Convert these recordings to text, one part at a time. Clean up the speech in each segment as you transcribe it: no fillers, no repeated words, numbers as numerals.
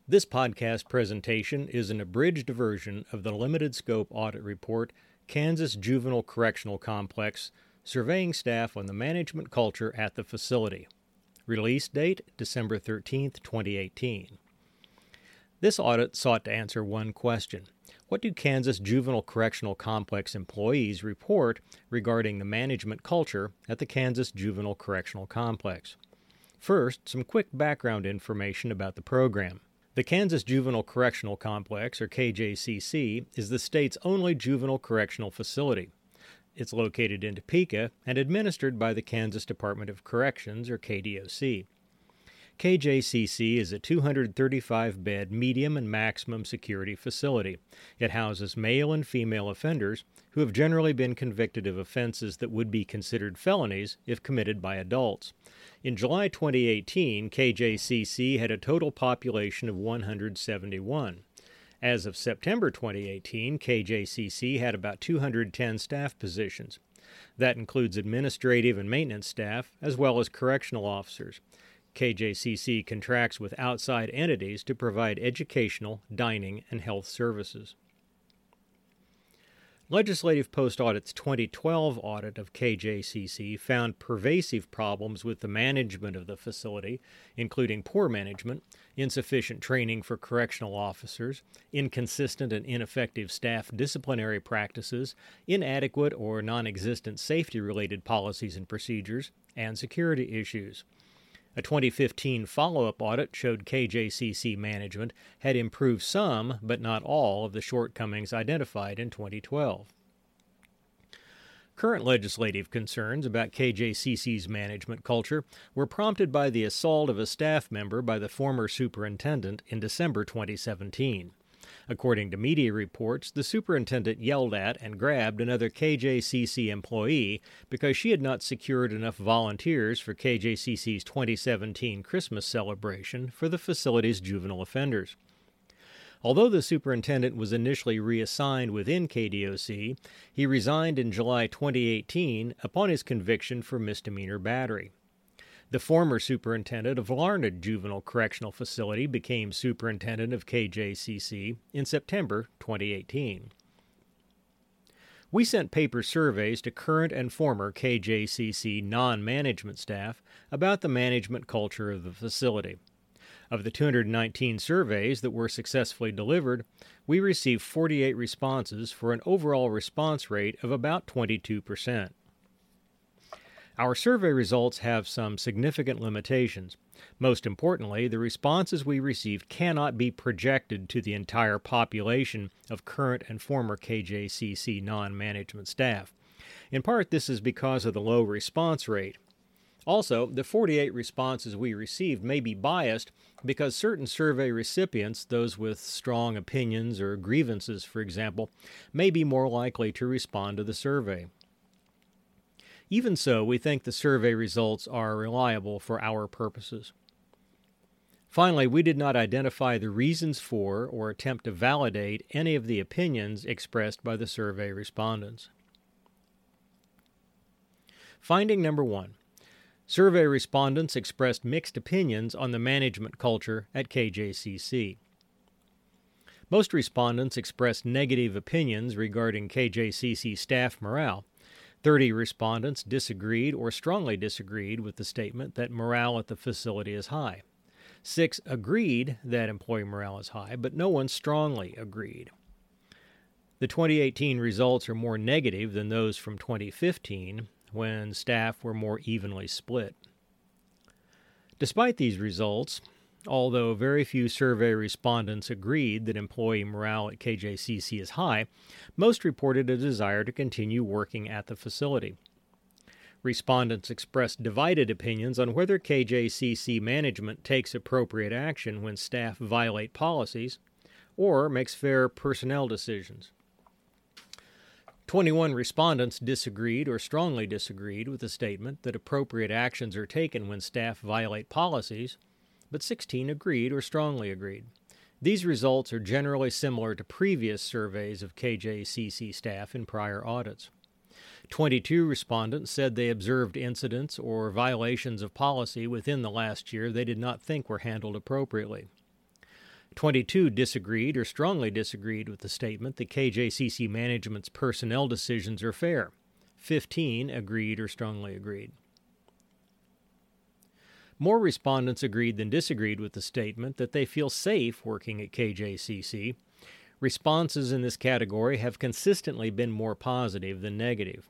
This podcast presentation is an abridged version of the limited scope audit report, Kansas Juvenile Correctional Complex, surveying staff on the management culture at the facility. Release date, December 13, 2018. This audit sought to answer one question. What do Kansas Juvenile Correctional Complex employees report regarding the management culture at the Kansas Juvenile Correctional Complex? First, some quick background information about the program. The Kansas Juvenile Correctional Complex, or KJCC, is the state's only juvenile correctional facility. It's located in Topeka and administered by the Kansas Department of Corrections, or KDOC. KJCC is a 235-bed medium and maximum security facility. It houses male and female offenders who have generally been convicted of offenses that would be considered felonies if committed by adults. In July 2018, KJCC had a total population of 171. As of September 2018, KJCC had about 210 staff positions. That includes administrative and maintenance staff, as well as correctional officers. KJCC contracts with outside entities to provide educational, dining, and health services. Legislative Post Audit's 2012 audit of KJCC found pervasive problems with the management of the facility, including poor management, insufficient training for correctional officers, inconsistent and ineffective staff disciplinary practices, inadequate or non-existent safety-related policies and procedures, and security issues. A 2015 follow-up audit showed KJCC management had improved some, but not all, of the shortcomings identified in 2012. Current legislative concerns about KJCC's management culture were prompted by the assault of a staff member by the former superintendent in December 2017. According to media reports, the superintendent yelled at and grabbed another KJCC employee because she had not secured enough volunteers for KJCC's 2017 Christmas celebration for the facility's juvenile offenders. Although the superintendent was initially reassigned within KDOC, he resigned in July 2018 upon his conviction for misdemeanor battery. The former superintendent of Larned Juvenile Correctional Facility became superintendent of KJCC in September 2018. We sent paper surveys to current and former KJCC non-management staff about the management culture of the facility. Of the 219 surveys that were successfully delivered, we received 48 responses for an overall response rate of about 22%. Our survey results have some significant limitations. Most importantly, the responses we received cannot be projected to the entire population of current and former KJCC non-management staff. In part, this is because of the low response rate. Also, the 48 responses we received may be biased because certain survey recipients, those with strong opinions or grievances, for example, may be more likely to respond to the survey. Even so, we think the survey results are reliable for our purposes. Finally, we did not identify the reasons for or attempt to validate any of the opinions expressed by the survey respondents. Finding number 1. Survey respondents expressed mixed opinions on the management culture at KJCC. Most respondents expressed negative opinions regarding KJCC staff morale. 30 respondents disagreed or strongly disagreed with the statement that morale at the facility is high. 6 agreed that employee morale is high, but no one strongly agreed. The 2018 results are more negative than those from 2015, when staff were more evenly split. Despite these results, although very few survey respondents agreed that employee morale at KJCC is high, most reported a desire to continue working at the facility. Respondents expressed divided opinions on whether KJCC management takes appropriate action when staff violate policies or makes fair personnel decisions. 21 respondents disagreed or strongly disagreed with the statement that appropriate actions are taken when staff violate policies, but 16 agreed or strongly agreed. These results are generally similar to previous surveys of KJCC staff in prior audits. 22 respondents said they observed incidents or violations of policy within the last year they did not think were handled appropriately. 22 disagreed or strongly disagreed with the statement that KJCC management's personnel decisions are fair. 15 agreed or strongly agreed. More respondents agreed than disagreed with the statement that they feel safe working at KJCC. Responses in this category have consistently been more positive than negative.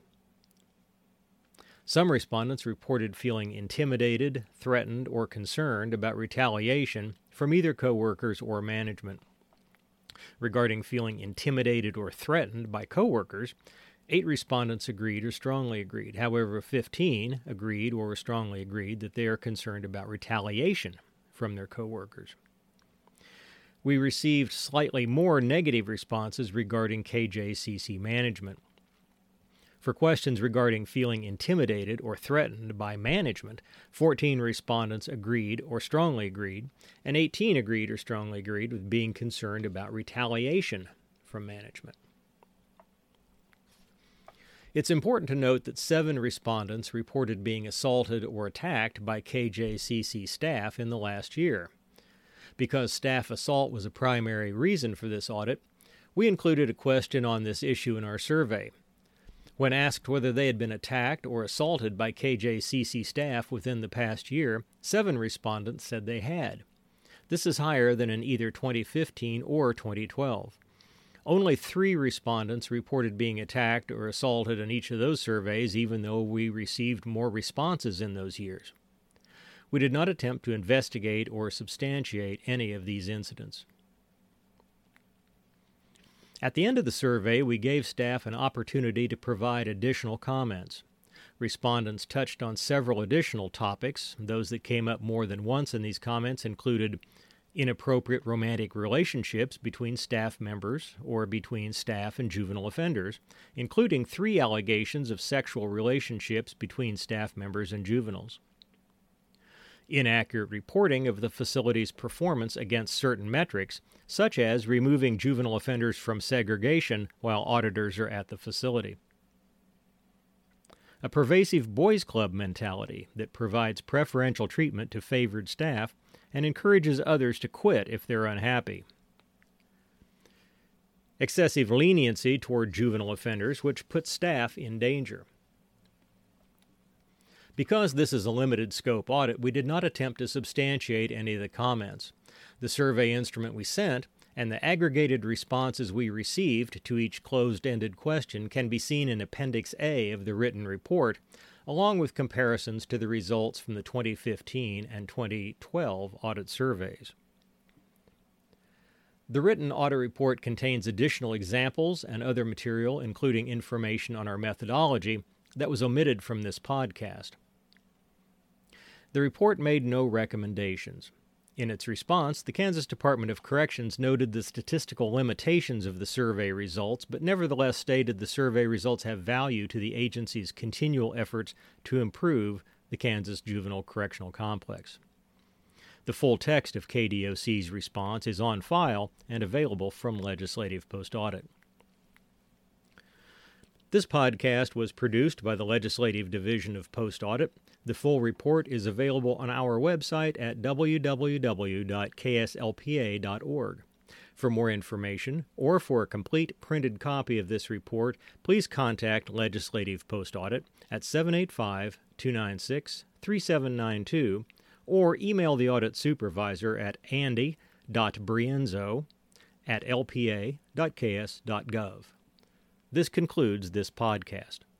Some respondents reported feeling intimidated, threatened, or concerned about retaliation from either coworkers or management. Regarding feeling intimidated or threatened by coworkers, 8 respondents agreed or strongly agreed. However, 15 agreed or strongly agreed that they are concerned about retaliation from their coworkers. We received slightly more negative responses regarding KJCC management. For questions regarding feeling intimidated or threatened by management, 14 respondents agreed or strongly agreed, and 18 agreed or strongly agreed with being concerned about retaliation from management. It's important to note that 7 respondents reported being assaulted or attacked by KJCC staff in the last year. Because staff assault was a primary reason for this audit, we included a question on this issue in our survey. When asked whether they had been attacked or assaulted by KJCC staff within the past year, 7 respondents said they had. This is higher than in either 2015 or 2012. Only 3 respondents reported being attacked or assaulted in each of those surveys, even though we received more responses in those years. We did not attempt to investigate or substantiate any of these incidents. At the end of the survey, we gave staff an opportunity to provide additional comments. Respondents touched on several additional topics. Those that came up more than once in these comments included inappropriate romantic relationships between staff members or between staff and juvenile offenders, including 3 allegations of sexual relationships between staff members and juveniles. Inaccurate reporting of the facility's performance against certain metrics, such as removing juvenile offenders from segregation while auditors are at the facility. A pervasive boys' club mentality that provides preferential treatment to favored staff and encourages others to quit if they're unhappy. Excessive leniency toward juvenile offenders, which puts staff in danger. Because this is a limited scope audit, we did not attempt to substantiate any of the comments. The survey instrument we sent and the aggregated responses we received to each closed-ended question can be seen in Appendix A of the written report, along with comparisons to the results from the 2015 and 2012 audit surveys. The written audit report contains additional examples and other material, including information on our methodology, that was omitted from this podcast. The report made no recommendations. In its response, the Kansas Department of Corrections noted the statistical limitations of the survey results, but nevertheless stated the survey results have value to the agency's continual efforts to improve the Kansas Juvenile Correctional Complex. The full text of KDOC's response is on file and available from Legislative Post-Audit. This podcast was produced by the Legislative Division of Post-Audit. The full report is available on our website at www.kslpa.org. For more information or for a complete printed copy of this report, please contact Legislative Post-Audit at 785-296-3792 or email the audit supervisor at andy.brienzo@lpa.ks.gov. This concludes this podcast.